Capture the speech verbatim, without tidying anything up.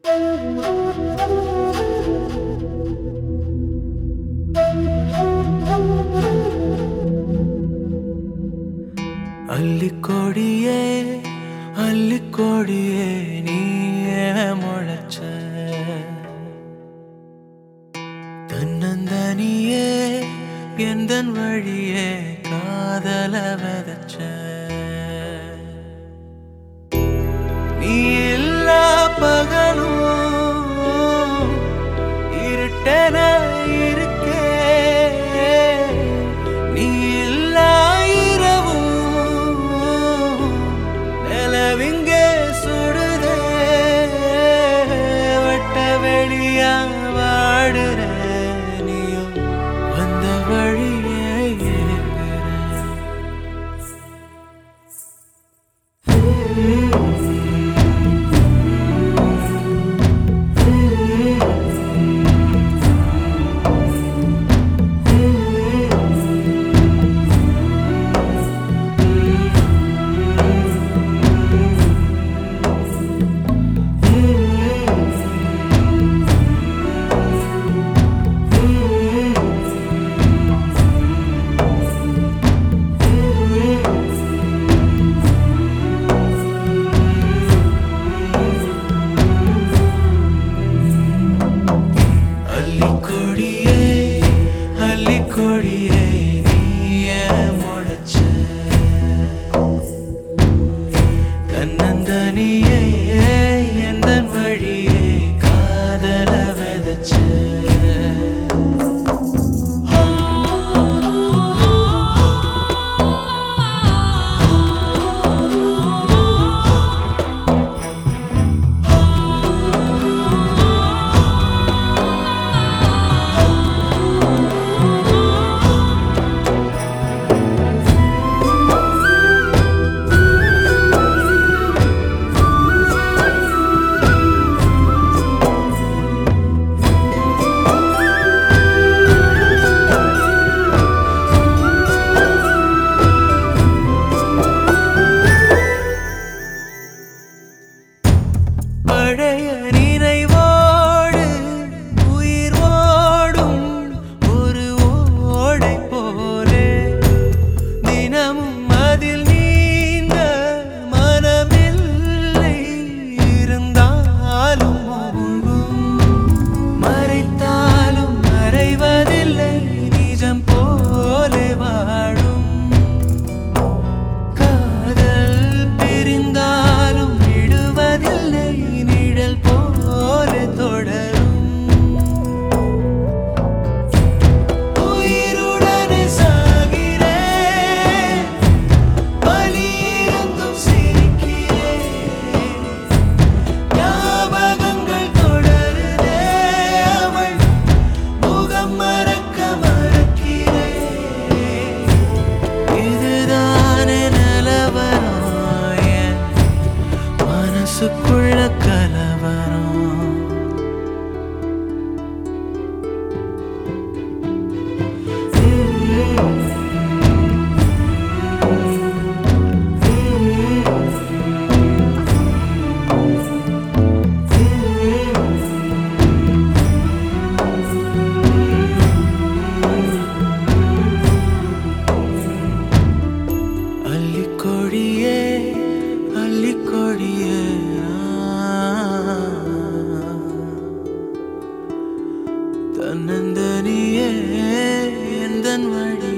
அள்ளிக்கொடியே அள்ளிக்கொடியே நீயே முளைச்ச தன்னந்தனியே எந்தன் வழியே காதல விதைச்ச நீ இல்லா பகலும் இருட்டன இருக்கே நீ இல்லா இரவும் நிலவிங்கே சுடுதே வட்ட வெளியா வாடுற நீயும் வந்த வழியே கொடியே நீயே முளைச்ச தன்னந்தனியே எந்தன் வழியே காதல விதைச்ச பழைய நினைவோடு உயிர் ஓடும் ஒரு ஓடை போலே தினமும் அதில் நீந்த மனமில்லை இருந்தாலும் மூழ்கும் மறைத்தாலும் மறைவதில்லை நிஜம் போலே வாழும் காதல் பிரிந்தாலும் விடுவதில்லை போல தொடரும் உயிருடனே சாகிறேன் பலியிருந்தும் சிரிக்கிறேன் ஞாபகங்கள் தொடருதே அவள் முகம் மறக்க மறக்கிறேன் இதுதானே நிலவரம் என் மனசுக்குள்ள கலவரம் அள்ளிக்கொடியே அள்ளிக்கொடியே தன்னந்தனியே எந்தன் வழி